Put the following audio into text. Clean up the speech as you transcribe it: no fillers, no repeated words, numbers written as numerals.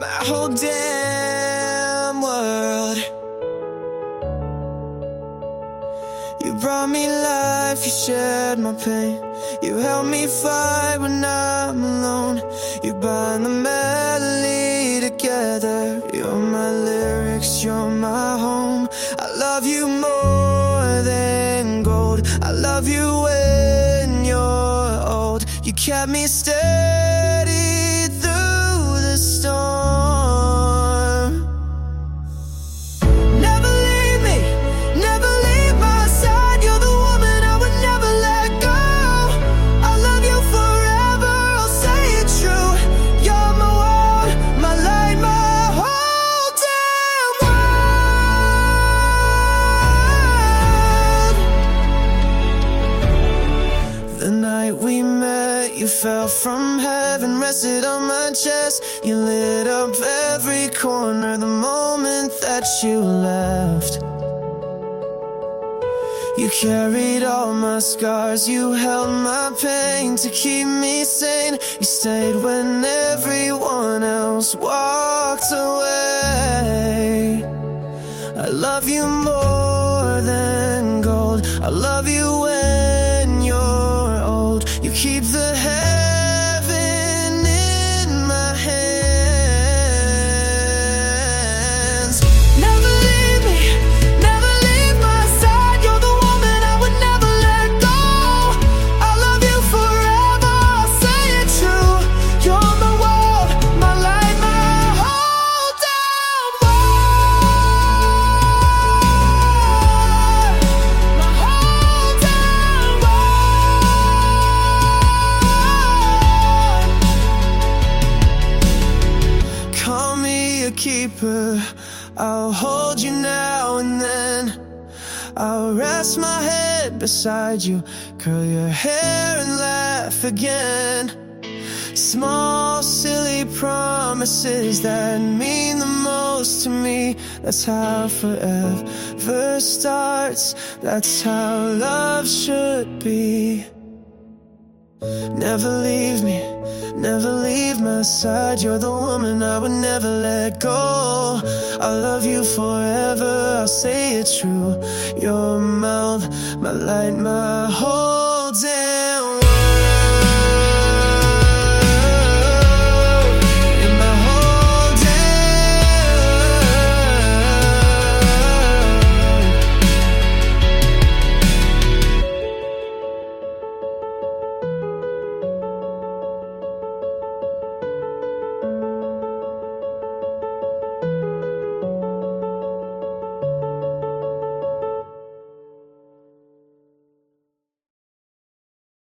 my whole damn world. You brought me life, you shared my pain. You help me fight when I'm alone. You bind the melody together. You're my lyrics, you're my home. I love you more than gold. I love you when you're old. You kept me steady through the storm. Never leave me, never leave my side. You're the woman I would never let go. I love you forever, I'll say it true. You're my world, my light, my whole damn world. The night we met, you fell from heaven, rested on my chest. You lit up every corner the moment that you left. You carried all my scars, you held my pain to keep me sane. You stayed when everyone else walked away. I love you more than gold. I love you when you're old. You keep the heaven in my hands. Never leave me, never leave my side. You're the woman I would never let go. I love you forever, I'll say it true. You're my world, my light, my whole damn world. My whole damn world. Call me a keeper, I'll hold you now and then. I'll rest my head beside you, curl your hair and laugh again. Small, silly promises that mean the most to me. That's how forever starts. That's how love should be. Never leave me, never leave my side. You're the woman I would never let go. I love you forever, I'll say it true. Your mouth, my light, my whole day.